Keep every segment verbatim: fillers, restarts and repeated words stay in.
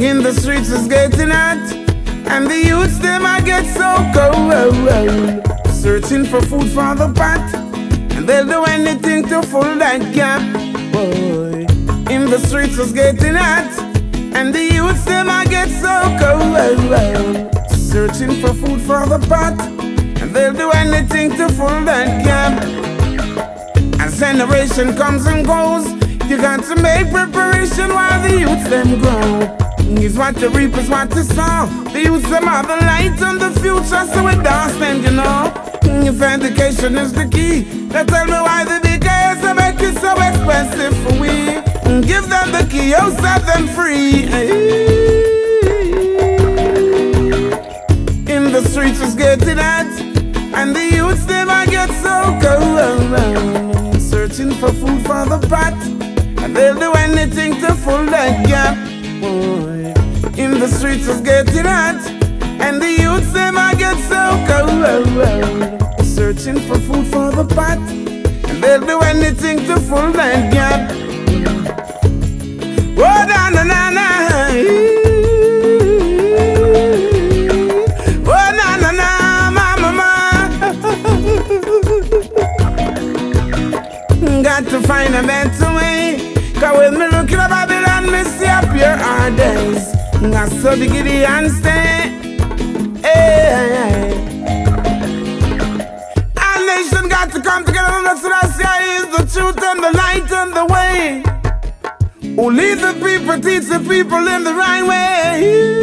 In the streets is getting hot, and the youths them I get so cold. Searching for food for the pot, and they'll do anything to fill that gap. Boy, in the streets is getting hot, and the youths them I get so cold. Searching for food for the pot, and they'll do anything to fill that gap. As generation comes and goes, you got to make preparation while the youths them grow. Is what the reapers want to sow. The youths them are the light on the future, so we don't stand, you know. If education is the key, they tell me why the big guys make it so expensive for we. Give them the key, oh, set them free. In the streets is getting hot, and the youths them I get so cold. Searching for food for the pot, and they'll do anything to fill that gap. Boy, in the streets is getting hot, and the youths them I get so cold. Searching for food for the pot, and they'll do anything to fill that gap. Oh na na na na, oh na na na, ma ma ma. Got to find a better way, 'cause when me look at Babylon, me see up here our days. I saw the giddy and stay. Hey, our nation got to come together, and that's what I say is the truth and the light and the way. Who lead the people, teach the people in the right way.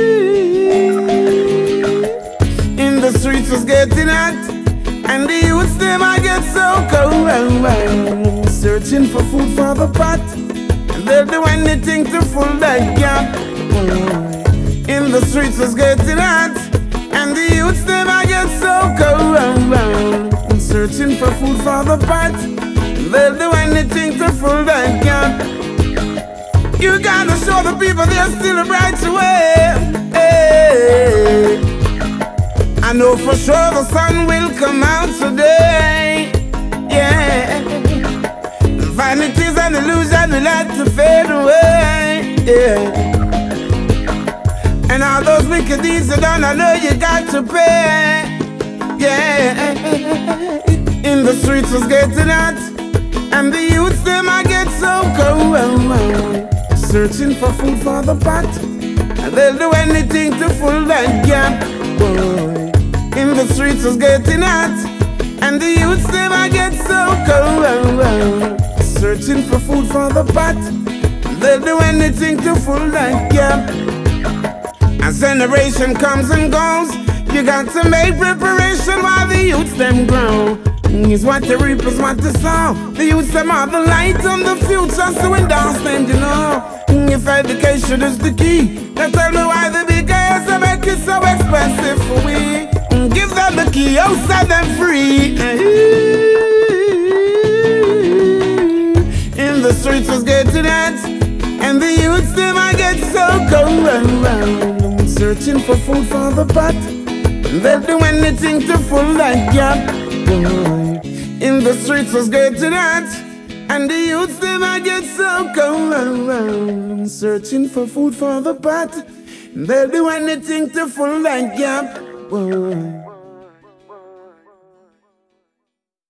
In the streets is getting hot, and the youths them I get so cold. Searching for food for the pot, and they'll do anything to fill that gap. In the streets is getting hot, and the youths them I get so cold. Searching for food for the pot, and they'll do anything to fill that gap. You gotta show the people there's still a bright way. Hey, I know for sure the sun will come out today. Yeah, vanity's an illusion, we let to fade away. Yeah. And all those wicked deeds you done, I know you got to pay. Yeah. In the streets is getting hot, and the youths them I get so cold. Searching for food for the pot, and they'll do anything to fill that gap. Boy, in the streets is getting hot, and the youths them I get so cold. Searching for food for the pot, and they'll do anything to fill that gap. As generation comes and goes, you got to make preparation while the youths them grow. Is what the reapers want to sow. The youths them are the light on the future, so we don't stand, you know. If education is the key, they tell me why the big guys make it so expensive for we. Give them the key, oh, set them free. In the streets is getting hot, and the youths them I get so cold. Searching for food for the pot, and they'll do anything to fill that gap. Boy, in the streets is getting hot, and the youths them I get so cold. Searching for food for the pot, and they'll do anything to fill that gap. Boy.